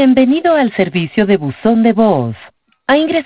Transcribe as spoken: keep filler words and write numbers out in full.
Bienvenido al servicio de buzón de voz. Ha ingresado